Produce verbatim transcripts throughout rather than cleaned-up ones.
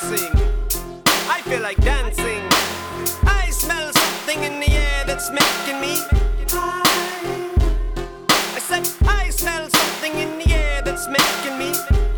dancing. I feel like dancing. I smell something in the air that's making me high. I said I smell something in the air that's making me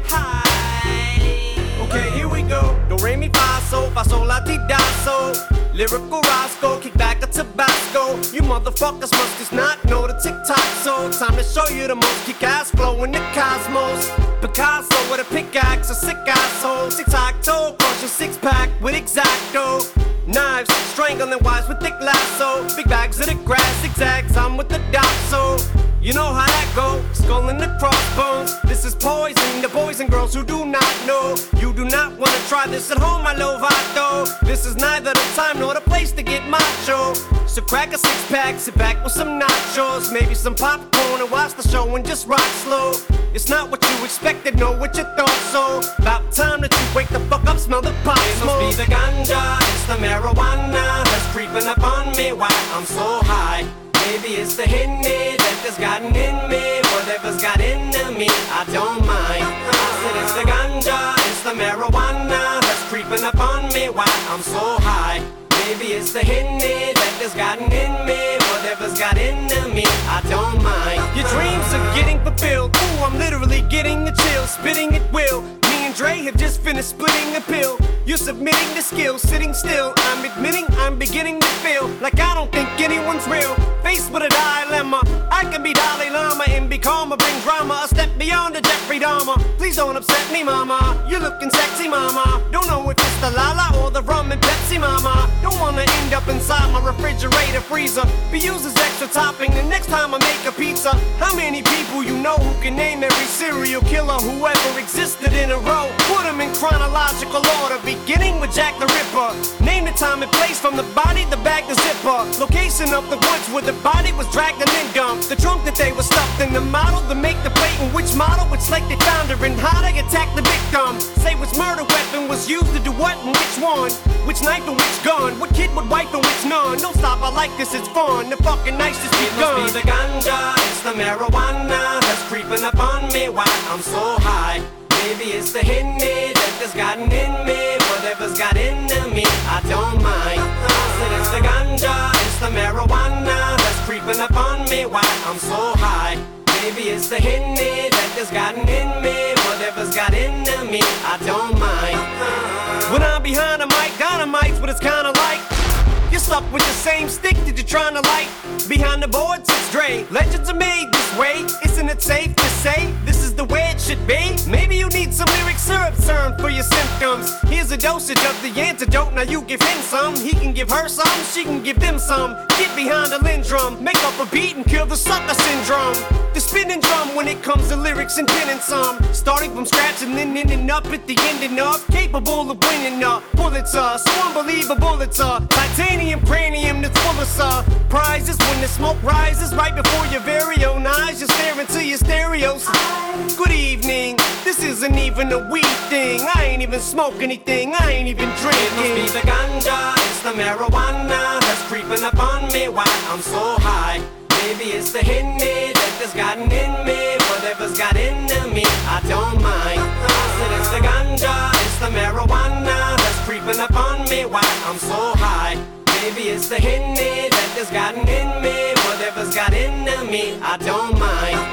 high. Okay, here we go. Do re mi fa sol, fa sol la ti da so. Lyrical Roscoe, kick back a Tabasco. You motherfuckers must just not know the TikTok, so time to show you the most kick-ass flow in the cosmos. Picasso with a pickaxe, a sick asshole. Tic-tac-toe, crush a six-pack with X-Acto. Knives, strangling wires with thick lasso. Big bags of the grass, zigzags, I'm with the dot, so you know how that go, skull and the crossbones. This is poison, the boys and girls who do not know. You do not wanna try this at home, my lovato. This is neither the time nor the place to get macho. So crack a six-pack, sit back with some nachos, maybe some popcorn and watch the show and just rock slow. It's not what you expected, know what you thought, so about time that you wake the fuck up, smell the pot smoke. It must be the ganja, it's the marijuana that's creeping up on me while I'm so high. Maybe it's the Henny that has gotten in me. Whatever's got into me, I don't mind. I said it's the ganja, it's the marijuana that's creeping up on me while I'm so high. Maybe it's the Henny that has gotten in me. Whatever's got into me, I don't mind. Your dreams are getting fulfilled. Ooh, I'm literally getting the chill, spitting at will. Me and Dre have just finished splitting a pill. You're submitting the skill, sitting still. I'm admitting I'm beginning to feel like I don't think anyone's real. Faced with a dilemma, I can be Dalai Lama and be calmer, bring drama, a step beyond the Jeffrey Dahmer. Please don't upset me, mama. You're looking sexy, mama. Don't know if it's the Lala or the rum and Pepsi, mama. Don't wanna end up inside my refrigerator freezer. Be used as extra topping the next time I make a pizza. How many people you know who can name every serial killer who ever existed in a row? Put them in chronological order, beginning with Jack the Ripper. Name the time and place, from the body, the bag, the zipper. Location of the woods where the body was dragged and then dumped. The trunk that they were stuffed in, the model, the make, the plate, and which model, which slate they found her, and how they attacked the victim. Say which murder weapon was used to do what and which one. Which knife and which gun, what kid would wipe and which none. Don't stop, I like this, it's fun. The fucking night just begun. It must be the ganja, it's the marijuana that's creeping up on me while I'm so high. Maybe it's the Henny that has gotten in me. Whatever's got into me, I don't mind. I said it's the ganja, it's the marijuana that's creeping up on me while I'm so high. Maybe it's the Henny that has gotten in me. Whatever's got into me, I don't mind. When I'm behind a mic, dynamite's what it's kinda like. You're stuck with the same stick that you're trying to light. Behind the boards, it's Dre. Legends are made this way. Isn't it safe to say this is the way it should be? Maybe you need some lyric syrup serum for your symptoms. Here's a dosage of the antidote. Now you give him some, he can give her some, she can give them some. Get behind a lindrum, make up a beat and kill the sucker syndrome. The spinning drum when it comes to lyrics and penning some. Starting from scratch and then ending up at the ending of. Capable of winning a Pulitzer. So unbelievable it's a titanium cranium that's full of surprises. When the smoke rises right before your very own eyes, you're staring to your stereos. Good evening, this isn't even a weed thing. I ain't even smoke anything, I ain't even drinking. It must be the ganja, it's the marijuana that's creeping up on me while I'm so high. Maybe it's the Henny that has gotten in me. Whatever's got into me, I don't mind. I said it's the ganja, it's the marijuana that's creeping up on me while I'm so high. Maybe it's the Henny that has gotten in me. Whatever's got into me, I don't mind.